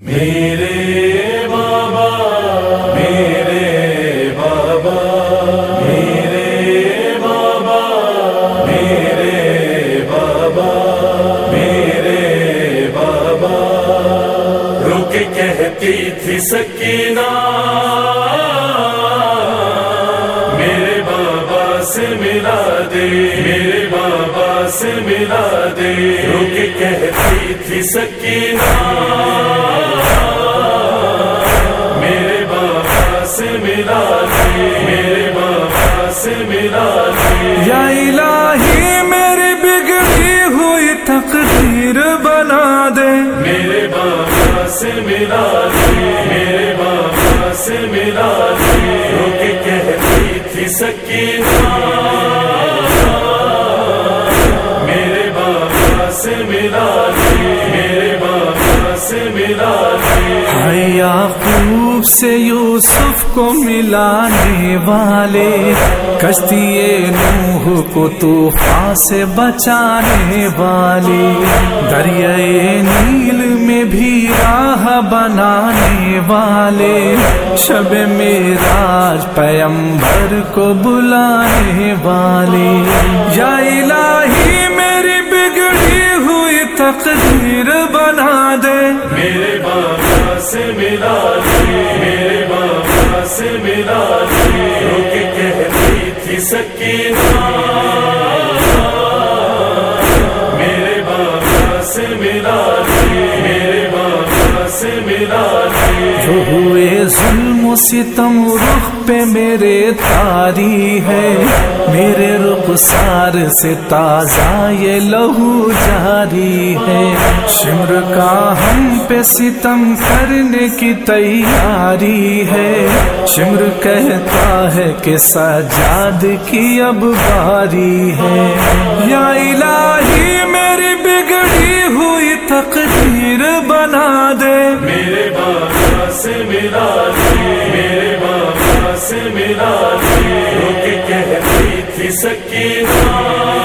میرے بابا میرے بابا میرے بابا میرے بابا میرے بابا رک کہتی تھی سکینہ میرے بابا سے ملا دے میرے بابا سے ملا دے رک کہتی تھی سکینہ سے ملا دے میرے بابا سے ملا دے یا الہی میری بگڑی ہوئی تقدیر بنا دے میرے بابا سے ملا دے میرے بابا سے ملا دے رک کہتی تھی سکینہ میرے بابا سے ملا دے میرے بابا سے ملا دے ہائے یعقوب سے یوسف کو ملانے والے کشتی نوح کو طوفان سے بچانے والے دریائے نیل میں بھی راہ بنانے والے شب معراج پیغمبر کو بلانے والے یا الہی میری بگڑی ہوئی تقدیر بنا دے میرے بابا سے ملا دے میرے بابا سے ملا دے رک کہتی تھی سکینہ میرے بابا سے ملا دے میرے بابا سے ملا دے جو ہوئے ظلم و ستم رخ پہ میرے تاری ہے میرے رخسار سے تازہ یہ لہو جاری ہے شمر کا ہم پہ ستم کرنے کی تیاری ہے شمر کہتا ہے کہ سجاد کی اب باری ہے یا الہی میری بگڑی ہوئی تقدیر بنا دے میرے بابا سے ملا دے میرے بابا سے ملا دے رک کہتی تھی سکینہ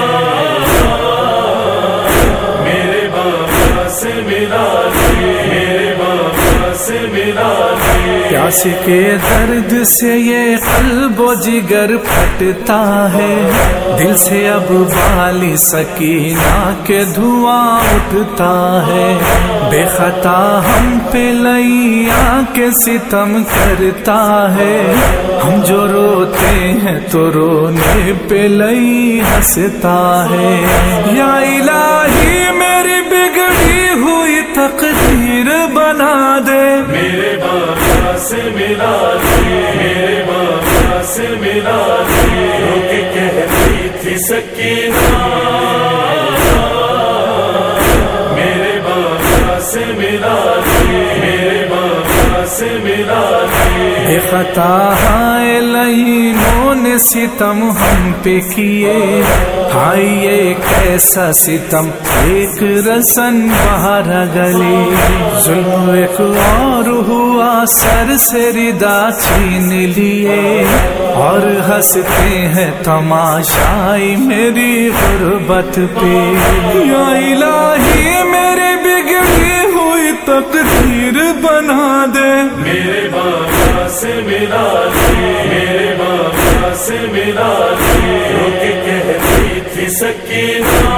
میرے بابا سے ملا دے میرے بابا سے ملا دے پیاس کے درد سے یہ قلب و جگر پھٹتا ہے دل سے اب والی سکینہ کے دھواں اٹھتا ہے بے خطا ہم پہ لئیا کے ستم کرتا ہے ہم جو روتے ہیں تو رونے پہ لئی ہنستا ہے یا الہی میری بگڑی ہوئی تقدیر بنا دے میرے بابا سے ملا دے میرے بابا سے ملا دے رک کہتی تھی سکینہ میرے بابا سے ملا دے میرے بابا سے ملا دے بے خطا ہائے لئینوں نے ستم ہم پہ کیے ہائے یہ کیسا ستم ایک رسن باہر گلی ظلم ایک اور ہوا سر سے ردا چھین لیے اور ہنستے ہیں تماشائی میری غربت پہ یا الہی میرے بگڑی ہوئی تقدیر بنا دے میرے بابا سے ملا دے میرے بابا سے ملا دے رک کہتی تھی سکینہ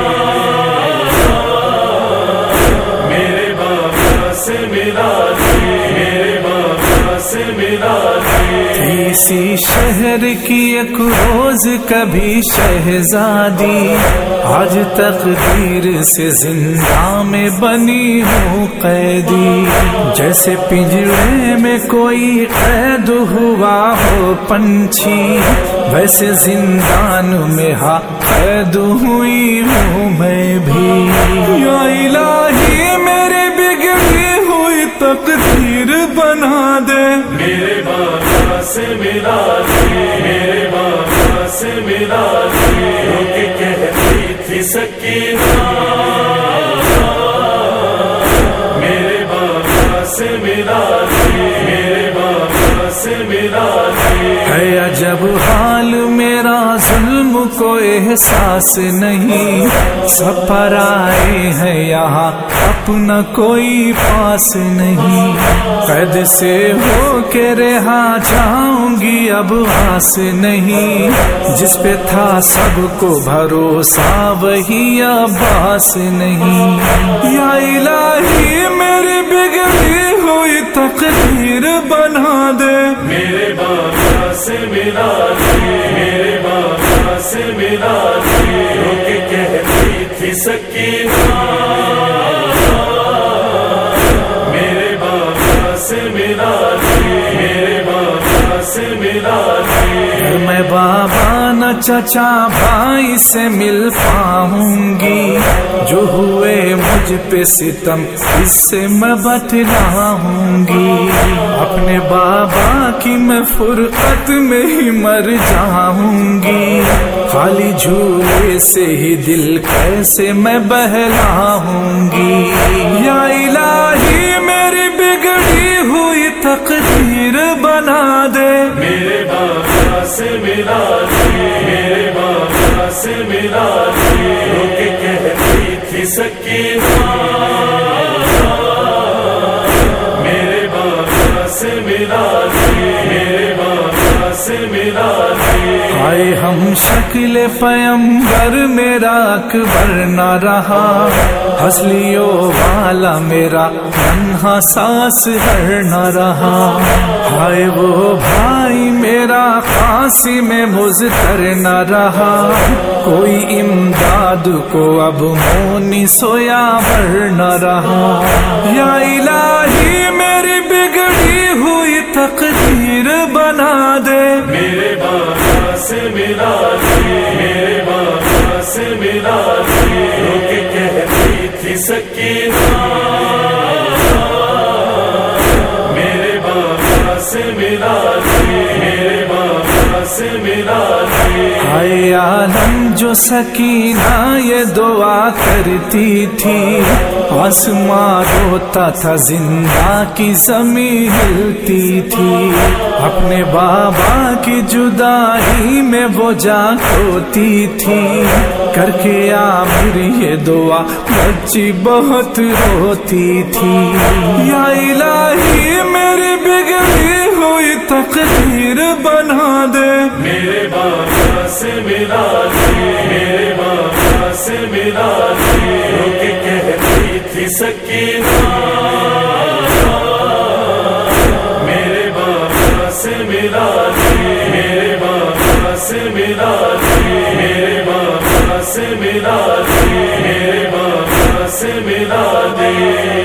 میرے بابا سے ملا دے میرے بابا سے ملا دے اسی شہر کی ایک روز کبھی شہزادی آج تقدیر سے زندہ میں بنی ہوں قیدی جیسے پنجرے میں کوئی قید ہوا ہو پنچھی ویسے زندان میں قید ہوئی ہوں میں بھی یا الہی میرے بگڑی ہوئی تقدیر بنا دے میرے بابا سے ملا دے میرے بابا سے ملا دے رک کہتی تھی سکینہ میرے بابا سے ملا دے میرے بابا سے ملا دے ہے عجب حال میرا ظلم کو احساس نہیں، سب پرائے ہیں یہاں اپنا کوئی پاس نہیں، قید سے ہو کے رہا جاؤں گی اب آس نہیں، جس پہ تھا سب کو بھروسہ وہی عباس نہیں، یا الہی میری بگڑی ہوئی تقدیر بنا دے، میرے بابا سے ملا دے، میرے بابا سے ملا دے، رو کے کہتی تھی سکینہ، میرے بابا سے ملا دے، میرے بابا سے ملا دے، میں بابا نہ چچا بھائی سے مل پاؤں گی، جو ہوئے مجھ پہ ستم اس سے میں بتلاؤں گی، اپنے بابا کی میں فرقت میں ہی مر جاؤں گی، خالی جھولے سے ہی دل کیسے میں بہلاؤں گی، یا الہی میری بگڑی ہوئی تقدیر بنا دے، میرے بابا سے ملا دے، میرے بابا سے ملا دے، رو کے کہتی تھی سکینہ، میرے بابا سے ملا دے، میرے بابا سے ملا دے، آئے ہم شکل پیمبر میرا اکبر نہ رہا، ہزلیوں والا میرا ننھا ساس ہر نہ رہا، ہائے وہ بھائی میرا قاسم میں مضطر نہ رہا، کوئی امداد کو اب مونی سویا بھر نہ رہا، یا الہی میری بگڑی ہوئی تقدیر بنا دے، میرے بابا سے ملا دے، میرے بابا سے ملا دے، رو کے کہتی تھی سکینہ، میرے بابا سے ملا دے، میرے بابا سے ملا دے، ہائے عالم جو سکینہ یہ دعا کرتی تھی، آسمان روتا تھا زندہ کی زمین ہلتی تھی، اپنے بابا کی جدائی میں وہ جان کھوتی تھی، کر کے عامر یہ دعا بچی بہت روتی تھی، یا الہی میری بگڑی ہوئی تقدیر بنا دے، میرے بابا سے ملا دے، میرے بابا سے ملا دے، رو کے کہتی تھی سکینہ، میرے بابا سے ملا دے، میرے بابا سے ملا دے، میرے بابا سے ملا دے، میرے بابا سے ملا دے۔